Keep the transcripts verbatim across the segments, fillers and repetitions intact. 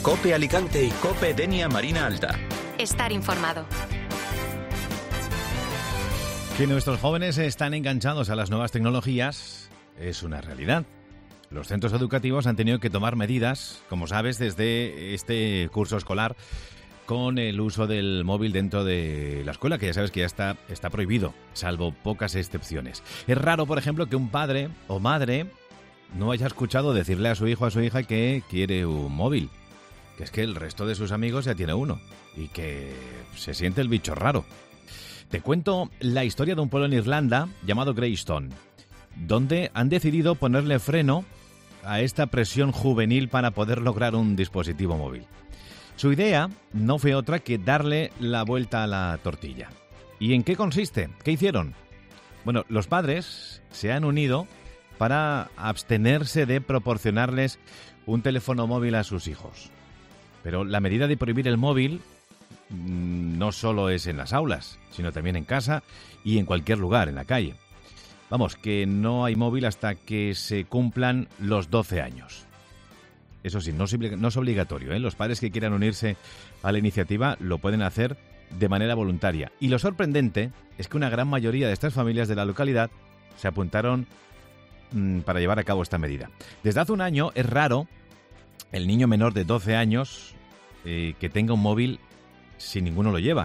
COPE Alicante y COPE Denia Marina Alta. Estar informado. Que nuestros jóvenes están enganchados a las nuevas tecnologías es una realidad. Los centros educativos han tenido que tomar medidas, como sabes, desde este curso escolar con el uso del móvil dentro de la escuela, que ya sabes que ya está, está prohibido, salvo pocas excepciones. Es raro, por ejemplo, que un padre o madre no haya escuchado decirle a su hijo o a su hija que quiere un móvil, que es que el resto de sus amigos ya tiene uno y que se siente el bicho raro. Te cuento la historia de un pueblo en Irlanda llamado Greystone, donde han decidido ponerle freno a esta presión juvenil para poder lograr un dispositivo móvil. Su idea no fue otra que darle la vuelta a la tortilla. ¿Y en qué consiste? ¿Qué hicieron? Bueno, los padres se han unido para abstenerse de proporcionarles un teléfono móvil a sus hijos. Pero la medida de prohibir el móvil no solo es en las aulas, sino también en casa y en cualquier lugar, en la calle. Vamos, que no hay móvil hasta que se cumplan los doce años. Eso sí, no es, no es obligatorio, ¿eh? Los padres que quieran unirse a la iniciativa lo pueden hacer de manera voluntaria. Y lo sorprendente es que una gran mayoría de estas familias de la localidad se apuntaron mmm, para llevar a cabo esta medida. Desde hace un año es raro el niño menor de doce años eh, que tenga un móvil si ninguno lo lleva.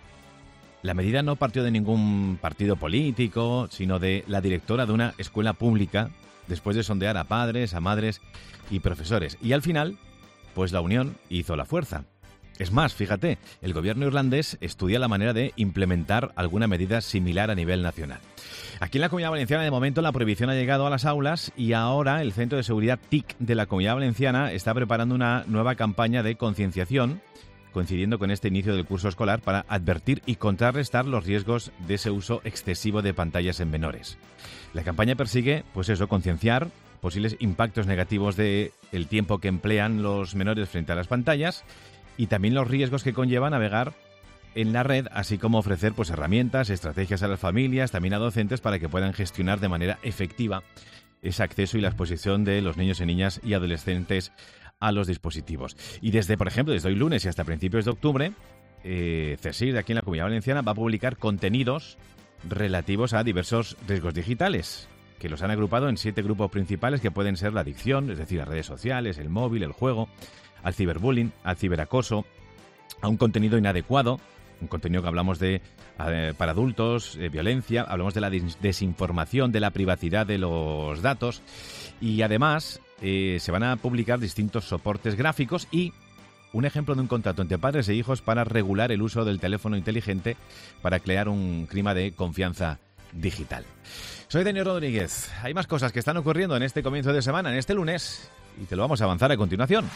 La medida no partió de ningún partido político, sino de la directora de una escuela pública, después de sondear a padres, a madres y profesores. Y al final, pues la unión hizo la fuerza. Es más, fíjate, el gobierno irlandés estudia la manera de implementar alguna medida similar a nivel nacional. Aquí en la Comunidad Valenciana, de momento, la prohibición ha llegado a las aulas y ahora el Centro de Seguridad T I C de la Comunidad Valenciana está preparando una nueva campaña de concienciación, coincidiendo con este inicio del curso escolar, para advertir y contrarrestar los riesgos de ese uso excesivo de pantallas en menores. La campaña persigue, pues eso, concienciar posibles impactos negativos del tiempo que emplean los menores frente a las pantallas y también los riesgos que conlleva navegar en la red, así como ofrecer pues herramientas, estrategias a las familias, también a docentes, para que puedan gestionar de manera efectiva ese acceso y la exposición de los niños y niñas y adolescentes a los dispositivos. Y desde, por ejemplo, desde hoy lunes y hasta principios de octubre, eh, CESIR, de aquí en la Comunidad Valenciana, va a publicar contenidos relativos a diversos riesgos digitales, que los han agrupado en siete grupos principales que pueden ser la adicción, es decir, las redes sociales, el móvil, el juego, al ciberbullying, al ciberacoso, a un contenido inadecuado, un contenido que hablamos de eh, para adultos, eh, violencia, hablamos de la des- desinformación, de la privacidad de los datos, y además eh, se van a publicar distintos soportes gráficos y un ejemplo de un contrato entre padres e hijos para regular el uso del teléfono inteligente para crear un clima de confianza digital. Soy Daniel Rodríguez. Hay más cosas que están ocurriendo en este comienzo de semana, en este lunes, y te lo vamos a avanzar a continuación.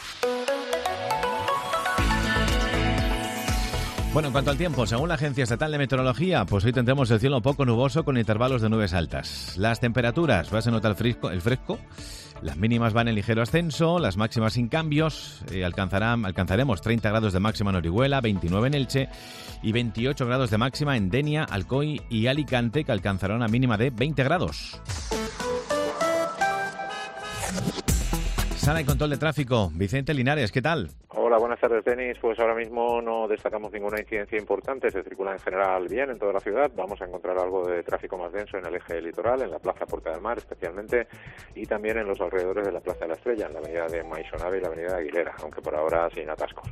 Bueno, en cuanto al tiempo, según la Agencia Estatal de Meteorología, pues hoy tendremos el cielo poco nuboso con intervalos de nubes altas. Las temperaturas, vas a notar el fresco, el fresco. Las mínimas van en ligero ascenso, las máximas sin cambios. Eh, alcanzarán, alcanzaremos treinta grados de máxima en Orihuela, veintinueve en Elche y veintiocho grados de máxima en Denia, Alcoy y Alicante, que alcanzarán una mínima de veinte grados. Sala de control de tráfico, Vicente Linares, ¿qué tal? Hola, buenas tardes, Denis. Pues ahora mismo no destacamos ninguna incidencia importante, se circula en general bien en toda la ciudad. Vamos a encontrar algo de tráfico más denso en el eje litoral, en la Plaza Puerta del Mar especialmente, y también en los alrededores de la Plaza de la Estrella, en la avenida de Maisonave y la avenida de Aguilera, aunque por ahora sin atascos.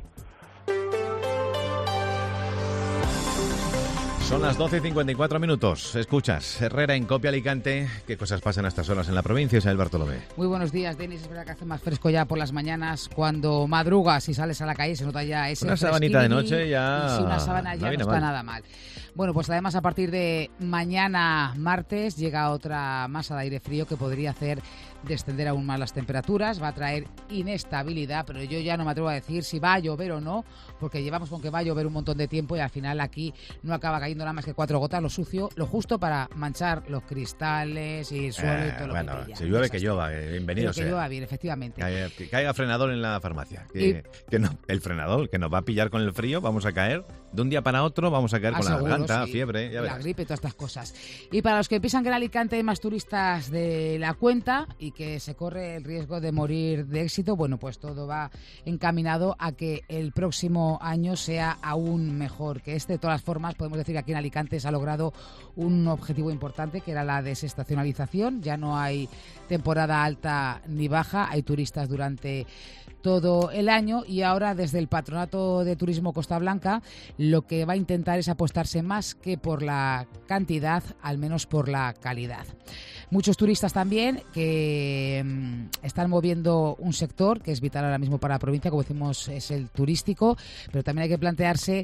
Son las doce y cincuenta y cuatro minutos. Escuchas, Herrera en Copia Alicante. ¿Qué cosas pasan a estas horas en la provincia, Isabel Bartolomé? Muy buenos días, Denis. Es verdad que hace más fresco ya por las mañanas cuando madrugas y sales a la calle, se nota ya ese Una sabanita de noche ya... Y si una sábana ya no, no está mal. nada mal. Bueno, pues además a partir de mañana martes llega otra masa de aire frío que podría hacer descender aún más las temperaturas, va a traer inestabilidad, pero yo ya no me atrevo a decir si va a llover o no, porque llevamos con que va a llover un montón de tiempo y al final aquí no acaba cayendo nada más que cuatro gotas, lo sucio, lo justo para manchar los cristales y el suelo eh, y todo lo bueno, que brilla. Si llueve, que llueva, eh, bienvenido sea. Que llueva bien, efectivamente. Que, que caiga frenador en la farmacia. Que, y, que no, el frenador, que nos va a pillar con el frío, vamos a caer de un día para otro, vamos a caer con seguro, la garganta, sí, fiebre, ya la verás. gripe y todas estas cosas. Y para los que piensan que en Alicante hay más turistas de la cuenta y que se corre el riesgo de morir de éxito, bueno, pues todo va encaminado a que el próximo año sea aún mejor que este. De todas formas, podemos decir que aquí en Alicante se ha logrado un objetivo importante, que era la desestacionalización. Ya no hay temporada alta ni baja, hay turistas durante todo el año, y ahora desde el Patronato de Turismo Costa Blanca lo que va a intentar es apostarse más que por la cantidad, al menos por la calidad. Muchos turistas también que mmm, están moviendo un sector que es vital ahora mismo para la provincia, como decimos, es el turístico, pero también hay que plantearse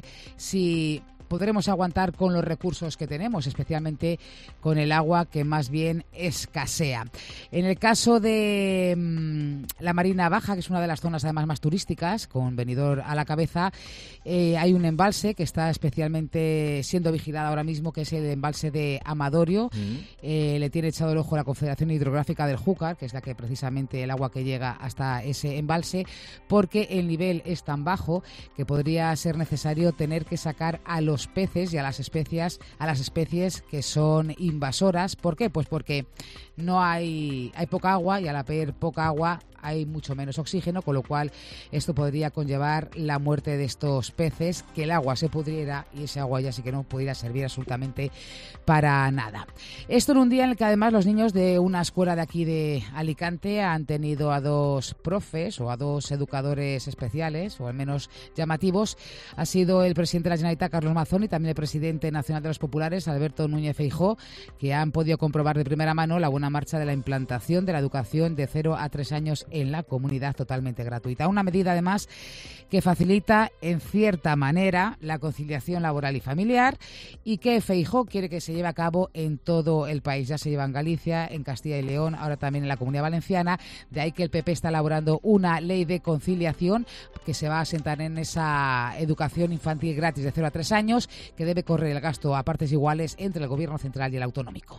si podremos aguantar con los recursos que tenemos, especialmente con el agua que más bien escasea. En el caso de mmm, la Marina Baja, que es una de las zonas además más turísticas, con Benidorm a la cabeza, eh, hay un embalse que está especialmente siendo vigilado ahora mismo, que es el embalse de Amadorio. Mm. Eh, le tiene echado el ojo la Confederación Hidrográfica del Júcar, que es la que precisamente el agua que llega hasta ese embalse, porque el nivel es tan bajo que podría ser necesario tener que sacar a los peces y a las especies, a las especies que son invasoras. ¿Por qué? Pues porque no hay, hay poca agua, y al haber poca agua hay mucho menos oxígeno, con lo cual esto podría conllevar la muerte de estos peces, que el agua se pudriera y ese agua ya sí que no pudiera servir absolutamente para nada. Esto en un día en el que además los niños de una escuela de aquí de Alicante han tenido a dos profes o a dos educadores especiales, o al menos llamativos. Ha sido el presidente de la Generalitat, Carlos Mazón, y también el presidente nacional de los populares, Alberto Núñez Feijóo, que han podido comprobar de primera mano la buena marcha de la implantación de la educación de cero a tres años en la comunidad, totalmente gratuita. Una medida además que facilita en cierta manera la conciliación laboral y familiar, y que Feijóo quiere que se lleve a cabo en todo el país. Ya se lleva en Galicia, en Castilla y León, ahora también en la Comunidad Valenciana. De ahí que el P P está elaborando una ley de conciliación que se va a asentar en esa educación infantil gratis de cero a tres años, que debe correr el gasto a partes iguales entre el Gobierno central y el autonómico.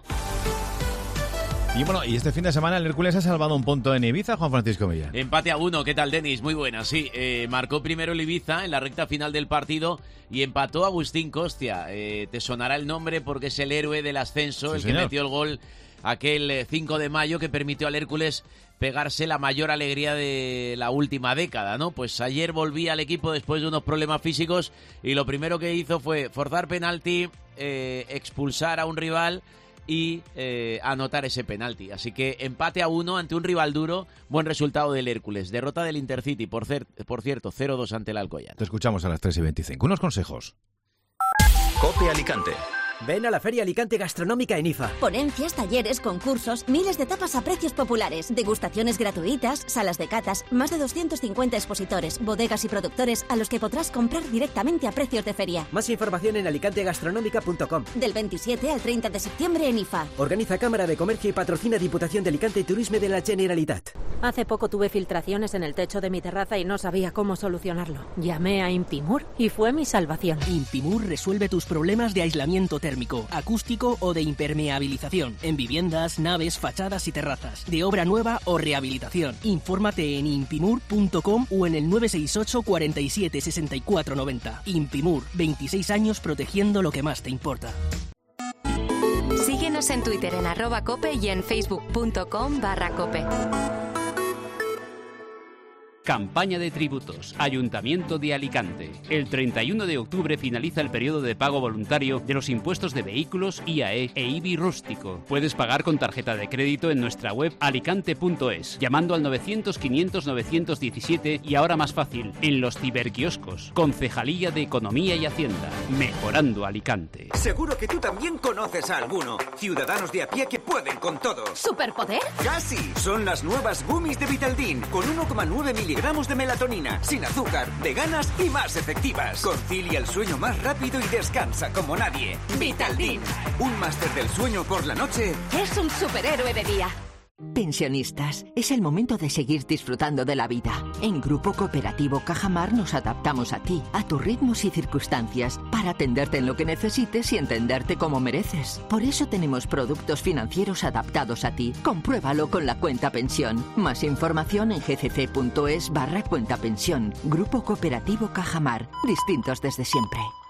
Y bueno, y este fin de semana el Hércules ha salvado un punto en Ibiza, Juan Francisco Millán. Empate a uno, ¿qué tal, Denis? Muy buena, sí. Eh, marcó primero el Ibiza en la recta final del partido y empató Agustín Costia. Eh, te sonará el nombre porque es el héroe del ascenso, sí, el señor, que metió el gol aquel cinco de mayo que permitió al Hércules pegarse la mayor alegría de la última década, ¿no? Pues ayer volvía al equipo después de unos problemas físicos y lo primero que hizo fue forzar penalti, eh, expulsar a un rival y eh, anotar ese penalti. Así que empate a uno ante un rival duro, buen resultado del Hércules. Derrota del Intercity, por, cer- por cierto, cero dos ante el Alcoyano. Te escuchamos a las tres y veinticinco. Unos consejos. COPE Alicante. Ven a la Feria Alicante Gastronómica en I F A. Ponencias, talleres, concursos, miles de tapas a precios populares, degustaciones gratuitas, salas de catas, más de doscientos cincuenta expositores, bodegas y productores a los que podrás comprar directamente a precios de feria. Más información en alicante gastronómica punto com. Del veintisiete al treinta de septiembre en I F A. Organiza Cámara de Comercio y patrocina Diputación de Alicante y Turisme de la Generalitat. Hace poco tuve filtraciones en el techo de mi terraza y no sabía cómo solucionarlo. Llamé a Impimur y fue mi salvación. Impimur resuelve tus problemas de aislamiento térmico, acústico o de impermeabilización en viviendas, naves, fachadas y terrazas, de obra nueva o rehabilitación. Infórmate en impimur punto com o en el nueve seis ocho, cuarenta y siete, sesenta y cuatro noventa. Impimur, veintiséis años protegiendo lo que más te importa. Síguenos en Twitter en arroba cope y en facebook punto com barra cope. Campaña de tributos. Ayuntamiento de Alicante. El treinta y uno de octubre finaliza el periodo de pago voluntario de los impuestos de vehículos, I A E e I B I rústico. Puedes pagar con tarjeta de crédito en nuestra web alicante punto es, llamando al novecientos, quinientos, novecientos diecisiete y ahora más fácil, en los ciberquioscos. Concejalía de Economía y Hacienda. Mejorando Alicante. Seguro que tú también conoces a alguno. Ciudadanos de a pie que pueden con todo. ¿Superpoder? ¡Casi! Son las nuevas gummies de Vitaldin, con uno coma nueve miligramos de melatonina, sin azúcar, veganas y más efectivas. Concilia el sueño más rápido y descansa como nadie. Vitaldin, un máster del sueño por la noche. Es un superhéroe de día. Pensionistas, es el momento de seguir disfrutando de la vida. En Grupo Cooperativo Cajamar nos adaptamos a ti, a tus ritmos y circunstancias, para atenderte en lo que necesites y entenderte como mereces. Por eso tenemos productos financieros adaptados a ti. Compruébalo con la cuenta pensión. Más información en gcc.es barra cuenta pensión. Grupo Cooperativo Cajamar. Distintos desde siempre.